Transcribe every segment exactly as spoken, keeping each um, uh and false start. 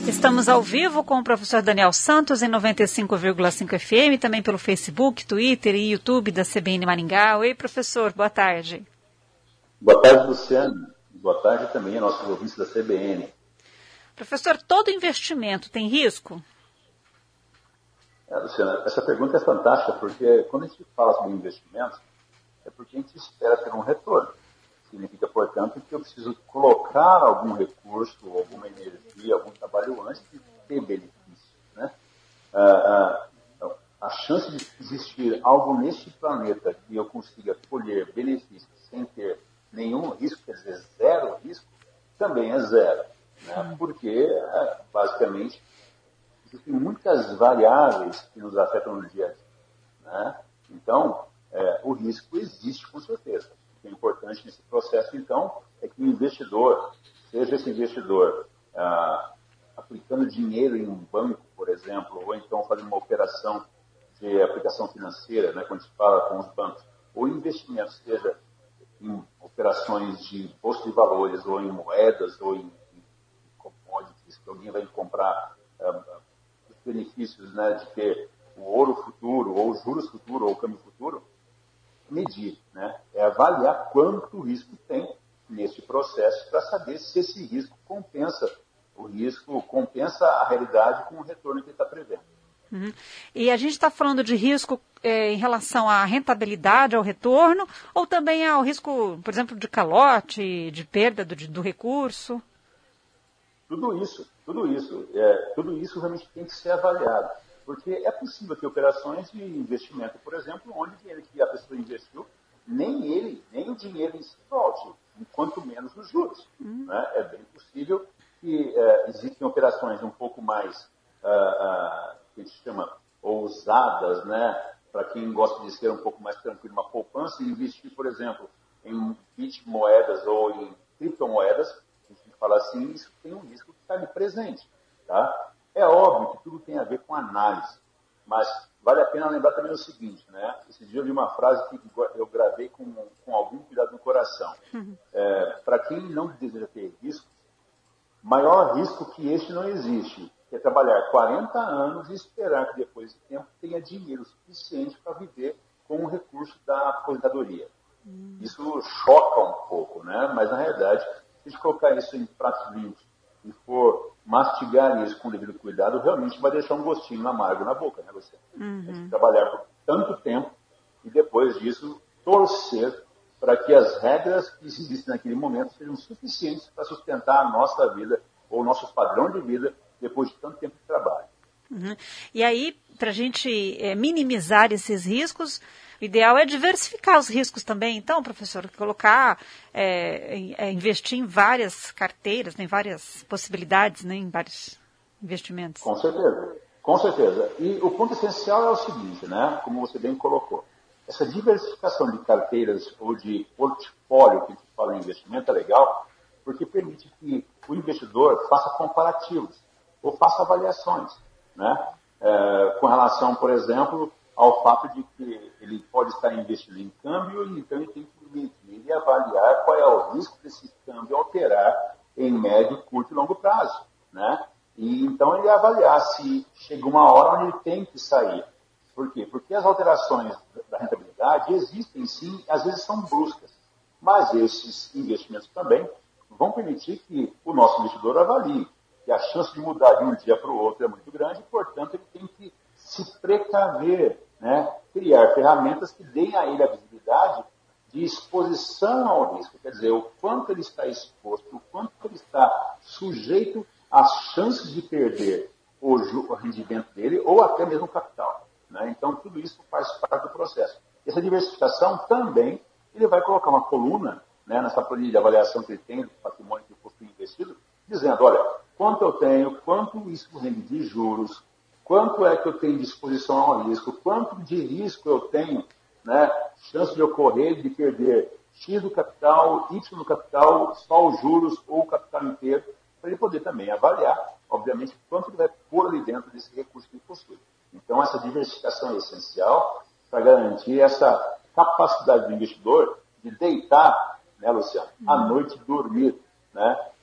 Estamos ao vivo com o professor Daniel Santos em noventa e cinco vírgula cinco F M, também pelo Facebook, Twitter e YouTube da C B N Maringá. Oi, professor, boa tarde. Boa tarde, Luciano. Boa tarde também a nossos ouvintes da C B N. Professor, todo investimento tem risco? É, Luciana, essa pergunta é fantástica, porque quando a gente fala sobre investimentos, é porque a gente espera ter um retorno. Significa, portanto, que eu preciso colocar algum recurso, alguma energia, algum trabalho antes de ter benefício. Né? Ah, ah, a chance de existir algo neste planeta que eu consiga colher benefícios sem ter nenhum risco, quer dizer, zero risco, também é zero. Né? Porque, basicamente, existem muitas variáveis que nos afetam no dia a dia. Né? Então, é, o risco existe com certeza. O que é importante nesse processo, então, é que o investidor, seja esse investidor ah, aplicando dinheiro em um banco, por exemplo, ou então fazendo uma operação de aplicação financeira, né, quando se fala com os bancos, ou investimento, seja em operações de bolsa de valores, ou em moedas, ou em, em commodities, que alguém vai comprar ah, os benefícios, né, de ter o ouro futuro, ou os juros futuro, ou o câmbio futuro, medir, né? É avaliar quanto risco tem nesse processo para saber se esse risco compensa, o risco compensa a realidade com o retorno que ele está prevendo. Uhum. E a gente está falando de risco é, em relação à rentabilidade, ao retorno, ou também ao risco, por exemplo, de calote, de perda do, do recurso? Tudo isso, tudo isso, é, tudo isso realmente tem que ser avaliado. Porque é possível ter operações de investimento, por exemplo, onde o dinheiro que a pessoa investiu, nem ele, nem o dinheiro em si volte, enquanto menos os juros. Hum. Né? É bem possível que é, existem operações um pouco mais, ah, ah, que a gente chama, ousadas, né? Para quem gosta de ser um pouco mais tranquilo, uma poupança e investir, por exemplo, em bitmoedas ou em criptomoedas, a gente fala assim, isso tem um risco que está ali presente, tá? É óbvio que tudo tem a ver com análise, mas vale a pena lembrar também o seguinte, né? Esse dia eu vi uma frase que eu gravei com, com algum cuidado no coração. Uhum. É, para quem não deseja ter risco, maior risco que este não existe, que é trabalhar quarenta anos e esperar que depois de tempo tenha dinheiro suficiente para viver com o recurso da aposentadoria. Uhum. Isso choca um pouco, né? Mas na realidade, se a gente colocar isso em pratos limpos e for mastigar isso com devido cuidado, realmente vai deixar um gostinho amargo na boca, né, você? Uhum. Tem que trabalhar por tanto tempo e depois disso torcer para que as regras que existem naquele momento sejam suficientes para sustentar a nossa vida ou o nosso padrão de vida depois de tanto tempo de trabalho. Uhum. E aí, para a gente é, minimizar esses riscos, o ideal é diversificar os riscos também. Então, professor, colocar, é, é, investir em várias carteiras, né, em várias possibilidades, né, em vários investimentos. Com certeza, com certeza. E o ponto essencial é o seguinte, né, como você bem colocou. Essa diversificação de carteiras ou de portfólio que a gente fala em investimento é legal, porque permite que o investidor faça comparativos ou faça avaliações, né, é, com relação, por exemplo, ao fato de que ele pode estar investindo em câmbio e então ele tem que medir e avaliar qual é o risco desse câmbio alterar em médio, curto e longo prazo, né? E então ele avaliar se chega uma hora onde ele tem que sair. Por quê? Porque as alterações da rentabilidade existem sim, às vezes são bruscas, mas esses investimentos também vão permitir que o nosso investidor avalie que a chance de mudar de um dia para o outro é muito grande e, portanto, ele tem que se precaver, né? Criar ferramentas que deem a ele a visibilidade de exposição ao risco, quer dizer, o quanto ele está exposto, o quanto ele está sujeito às chances de perder o, o rendimento dele ou até mesmo o capital. Né? Então, tudo isso faz parte do processo. Essa diversificação também, ele vai colocar uma coluna, né, nessa planilha de avaliação que ele tem do patrimônio que possui investido, dizendo, olha, quanto eu tenho, quanto isso rende de juros, quanto é que eu tenho de exposição ao risco, quanto de risco eu tenho, né, chance de ocorrer, de perder X do capital, Y do capital, só os juros ou o capital inteiro, para ele poder também avaliar, obviamente, quanto ele vai pôr ali dentro desse recurso que ele possui. Então, essa diversificação é essencial para garantir essa capacidade do investidor de deitar, né, Luciano, à noite dormir, né,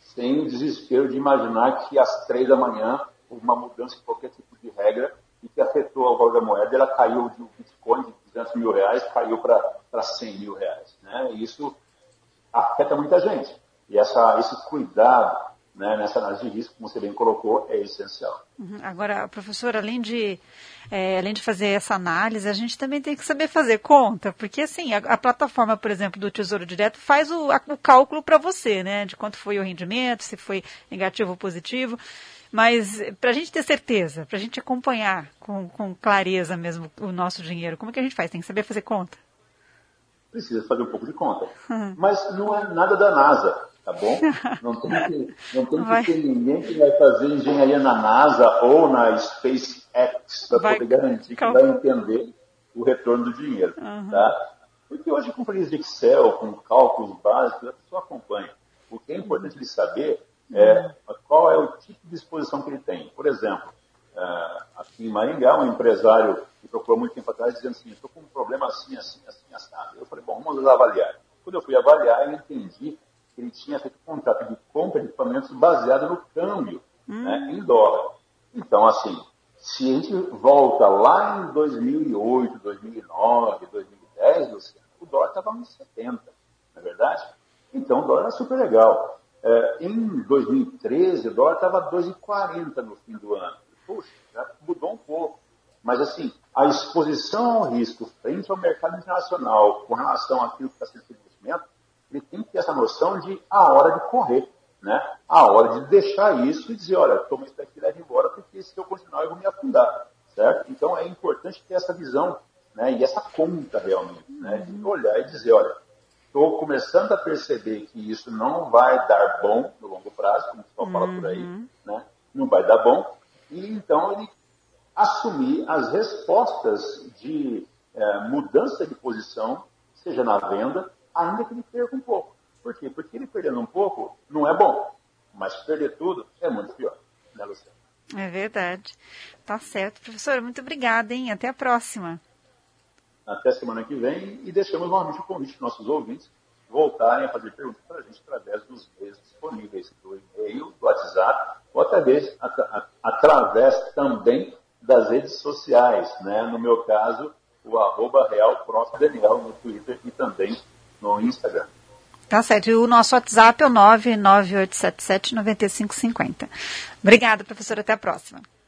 sem o desespero de imaginar que às três da manhã houve uma mudança em qualquer tipo de regra e que afetou o valor da moeda, ela caiu de um Bitcoin de duzentos mil reais, caiu para cem mil reais. Né? E isso afeta muita gente. E essa, esse cuidado, né, nessa análise de risco, como você bem colocou, é essencial. Uhum. Agora, professor, além de, é, além de fazer essa análise, a gente também tem que saber fazer conta, porque assim, a, a plataforma, por exemplo, do Tesouro Direto faz o, a, o cálculo para você, né, de quanto foi o rendimento, se foi negativo ou positivo, mas para a gente ter certeza, para a gente acompanhar com, com clareza mesmo o nosso dinheiro, como é que a gente faz? Tem que saber fazer conta? Precisa fazer um pouco de conta. Uhum. Mas não é nada da NASA, tá bom? Não tem que, não tem que ter ninguém que vai fazer engenharia na NASA ou na SpaceX para poder garantir que vai entender o retorno do dinheiro. Uhum. Tá? Porque hoje, com planilhas de Excel, com cálculos básicos, a pessoa acompanha. O que é importante ele saber é qual é o tipo de exposição que ele tem. Por exemplo, aqui em Maringá, um empresário me procurou muito tempo atrás dizendo assim, estou com um problema assim, assim, assim, assado. Eu falei, bom, vamos avaliar. Quando eu fui avaliar, eu entendi que ele tinha feito um contrato de compra de equipamentos baseado no câmbio, hum. né, em dólar. Então, assim, se a gente volta lá em dois mil e oito, dois mil e nove, dois mil e dez, Luciano, o dólar estava uns setenta, não é verdade? Então, o dólar era super legal. É, em dois mil e treze, o dólar estava dois reais e quarenta no fim do ano. Puxa, já mudou um pouco. Mas, assim, a exposição ao risco frente ao mercado internacional com relação àquilo que está sendo feito de investimento, ele tem que ter essa noção de a hora de correr, né? A hora de deixar isso e dizer, olha, toma isso daqui e leva embora, porque se eu continuar eu vou me afundar, certo? Então, é importante ter essa visão, né? E essa conta realmente, né? De olhar e dizer, olha, estou começando a perceber que isso não vai dar bom no longo prazo, como o pessoal fala por aí, né? Não vai dar bom. E então ele assumir as respostas de é, mudança de posição, seja na venda, ainda que ele perca um pouco. Por quê? Porque ele perdendo um pouco não é bom, mas perder tudo é muito pior. Né, Luciana? É verdade. Tá certo. Professor, muito obrigada, hein? Até a próxima. Até semana que vem e deixamos novamente o convite para nossos ouvintes voltarem a fazer perguntas para a gente através dos meios disponíveis, do e-mail, do WhatsApp, ou até mesmo at- através também das redes sociais, né? No meu caso, o arroba Real Prof Daniel no Twitter e também no Instagram. Tá certo. E o nosso WhatsApp é o nove nove oito sete sete nove cinco cinco zero. Obrigada, professor. Até a próxima.